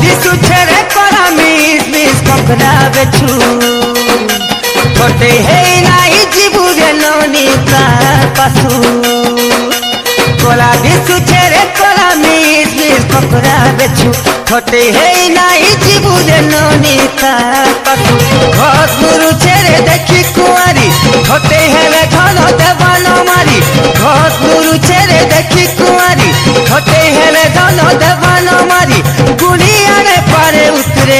दिशुछे रे कला miss miss पकड़ा बेछु छोटे हे नाई जीबू रे नौनी पासू कला दिशुछे रे कला मिस मिस पकड़ा बेछु छोटे हे नाई जीबू रे नौनी पासू घस गुरु छेरे देखी कुआरी छोटे हेले घन देवान मारी घस गुरु छेरे देखी कुआरी छोटे हेले घन देवान मारी गुड़ियारे पारे उतरे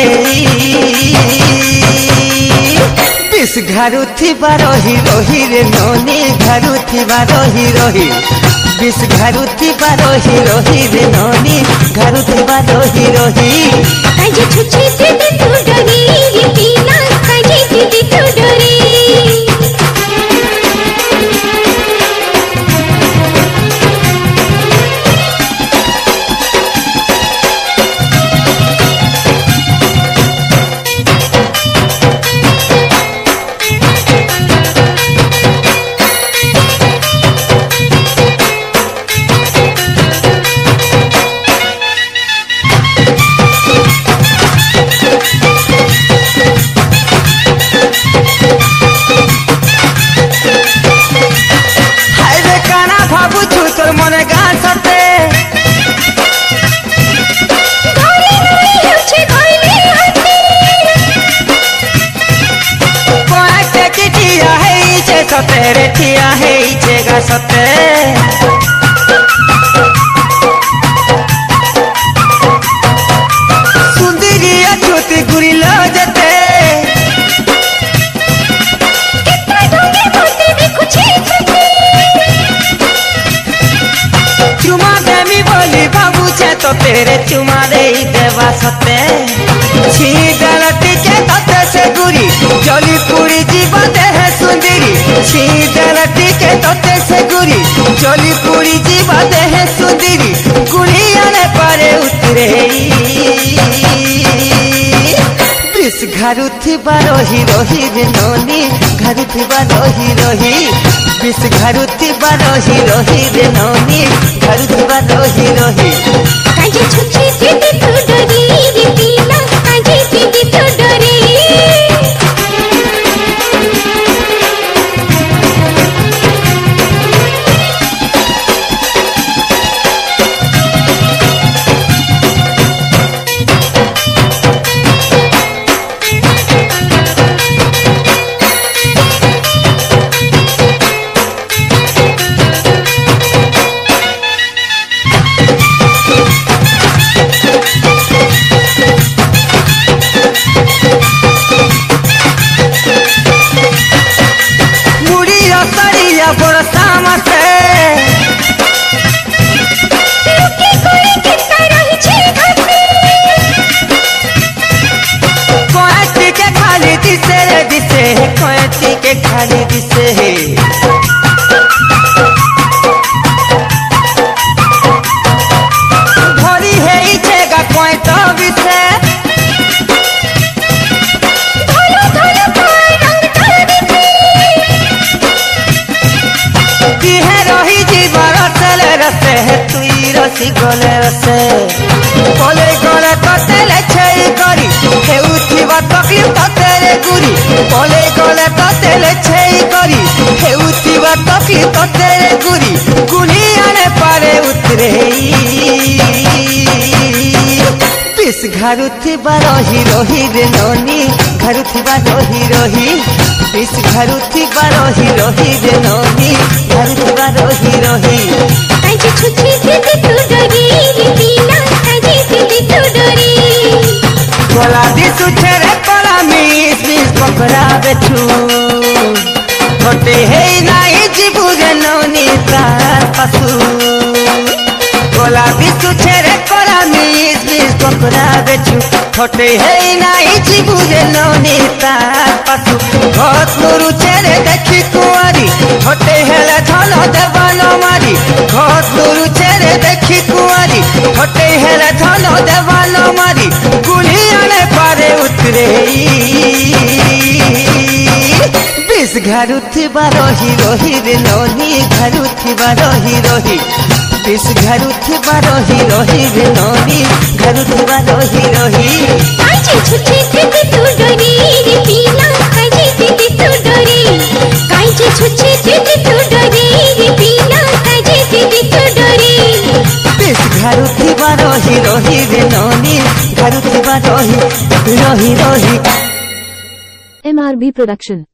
बिस घारु थिबा रही रही रे नौनी घारु थिबा रही रही बिस घारु थिबा रही रही रे नौनी घारु थिबा रही रही काजे छुछी दीदी तू डरी रे पीला काजे दीदी तू डरी सतेरे ठिया है इचेगा सते सुंदरी अछूती गुरी लो जते कितना ढोंगे बोलते भी कुछ ही चुमा देमी बोली बाबू छे तो तेरे चुमा दे देवा सते छी गलती के तते से गुरी जली पूरी जीवन दे है सुंदरी छी गलती के तते से गुरी जली पूरी जीवन दे है सुंदरी गुड़िया ने पारे उतरे बिस घारु थिबा रही रही रे नौनी घारु थिबा रही रही बिस घारु थिबा रही रही रे नौनी घारु थिबा रही रही काजे छुछी दीदी तू डरी रे पीला काजे दीदी तू डरी खाली दिसे भरी है इचेगा कोई तो विसे धोलो धोलो कोई रंग धरती की है रही जीवन रसले रसे है तुई रसी गले रसे गले गले ततेले छई करी हे उठिबा तकलीफ ततेरे गुरी गले गले ततेले छई करी हे उठिबा तकलीफ ततेरे गुरी गुनिया ने पारे उतरे बिस घारु थिबा रही रही रे नौनी घारु थिबा रही रही बिस घारु थिबा रही रही रे नौनी घारु थिबा रही रही काजे छुछी दीदी तू डरी रे पीला काजे दीदी तू डरी कला दिशुछे रे कला मिस मिस पकड़ा बेछु छोटे हे नाई जीबू रे नौनी पासू कला दिशुछे रे कला मिस मिस पकड़ा बेछु छोटे हे नाई जीबू रे नौनी पासू घस गुरु छेरे देखी कुआरी छोटे हेले धन देवान मारी घस गुरु छेरे देखी कुआरी छोटे हेले धन देवान मारी गुड़िया ने पारे उतरे बिस घारु थिबा रही रही रे नौनी घारु थिबा रही रही पिस घरु थिबा रही रही रे ननी घरु थिबा रही रही काजे छुछे दीदी तू डरी रे पीला काजे दीदी तू डरी काजे छुछे दीदी तू डरी रे पीला काजे दीदी तू डरी पिस घरु थिबा रही रही रे ननी घरु थिबा रही रही रही MRB Production